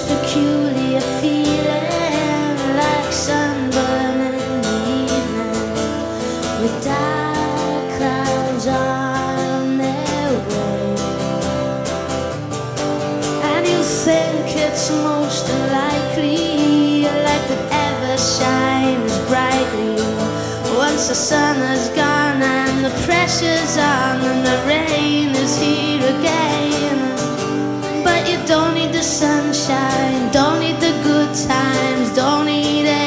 peculiar feeling, like sunburn in the evening, with dark clouds on their way. And you think it's most unlikely a light that ever shines brightly once the sun is gone and the pressure's on and the rain is here again. But you don't need the sunshine, don't need the good times, don't need